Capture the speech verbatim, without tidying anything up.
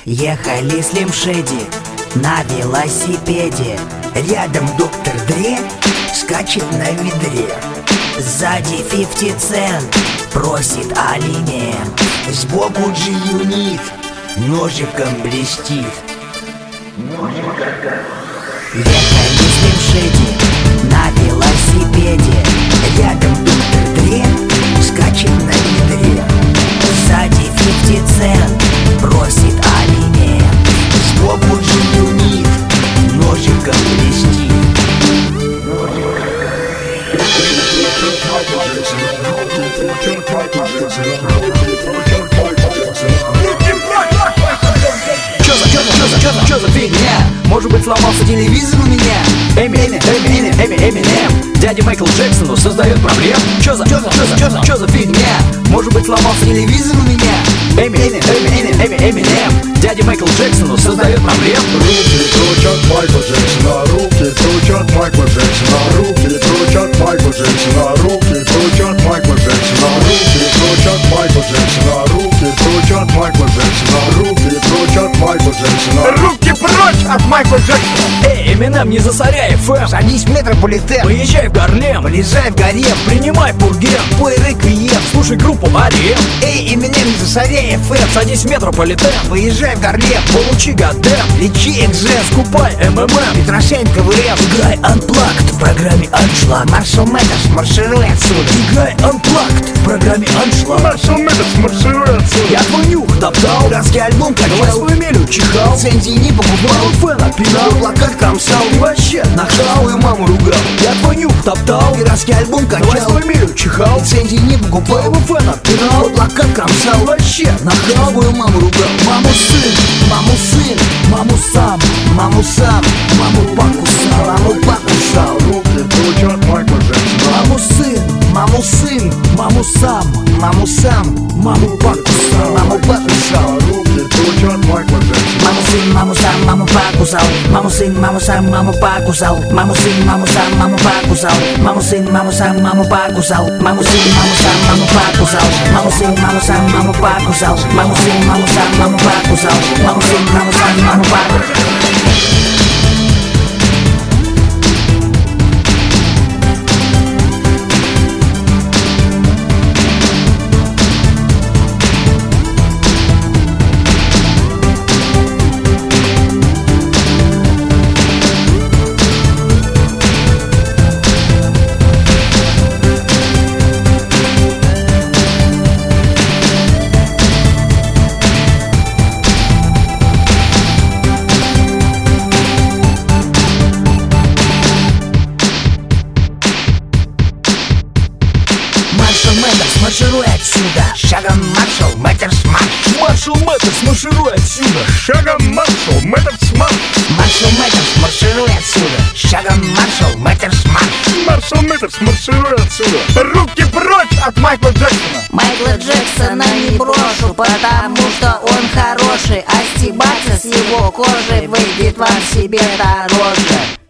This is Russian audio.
Ехали Слим Шеди на велосипеде. Рядом доктор Дре скачет на ведре. Сзади фифти цент просит алимент. Сбоку G-Unit ножиком блестит. Ехали Слим Шеди на велосипеде. Рядом доктор Дре скачет на ведре. Сзади фифти цент просит алимент. Сбоку G-Unit ножиком блестит. Чё за, чё за, чё за, чё за, чё за фигня? Может быть, сломался телевизор у меня? Эминем, Эминем, Эминем дядя Майкл Джексону создает проблем. Чё за, чё за, чё за, чё за, чё за фигня? Может быть, сломался телевизор у меня? Эминем, Эминем, Эминем дядя Майкл Джексону создает проблем. Руки крутят Майкла Джексона, руки крутят Майкла Джексона, руки крутят Майкла Джексона, руки крутят Майкла Джексона, руки крутят Майкла Джексона, руки крутят Майкла Джексона, руки крутят Майкла Джексона. Руки прочь от Майкла Джексона! Эй, Эминем, не засоряй эф эм. Садись в метрополитен, Поезжай в Гарлем, полезай в гарем, принимай пурген, пой реквием. слушай группу Арием. Эй, Эминем, не засоряй эф эм. Садись в метрополитен, Поезжай в Гарлем, получи гадем, лечи экзем, скупай эм эм эм. Петросян КВМ. Играй Unplugged в программе Аншлаг. Маршал Мэттерс, маршируй отсюда. Играй Unplugged в программе Аншлаг. Маршал Мэттерс, маршируй отсюда. Я твой нюх топтал, Пиратский альбом давай качал, свою мелю чихал, лицензии не покупал, фэна пинал, плакат кромсал, и вообще нахал. свою маму ругал. Я твой нюх топтал, Пиратский альбом давай качал, свою мелю чихал, лицензии не покупал, твоего фэна пинал, плакат и кромсал, вообще нахал. свою маму ругал. Маму сын, Маму сын, маму сам, маму сам, маму покусал. маму покусал. Руки крутят Майкла Джексона. Маму сын, Маму сын, маму сам, маму сам, маму покусал. маму покусал. Руки крутят Майкла Джексона. Маму сын, маму сам, маму покусал. Маму сын, маму сам, маму покусал. Маму сын, маму сам, маму покусал. Маму сын, маму сам, маму покусал. Маму сын, маму сам, маму покусал. Маму сын, маму сам, маму покусал. Маму сын, маму сам, маму покусал. Маму сын, маму сам, маму покусал. Маршал Мэттерс, маршируй отсюда. Шагом маршал Мэттерс марш. Маршал Мэттерс, маршируй отсюда. Шагом маршал Мэттерс марш. Маршал Мэттерс, маршируй отсюда. Шагом маршал Мэттерс марш. Маршал Мэттерс, маршируй отсюда. Руки прочь от Майкла Джексона. Майкла Джексона не брошу, потому что он хороший, а стебаться с его кожей выйдет вам себе дороже.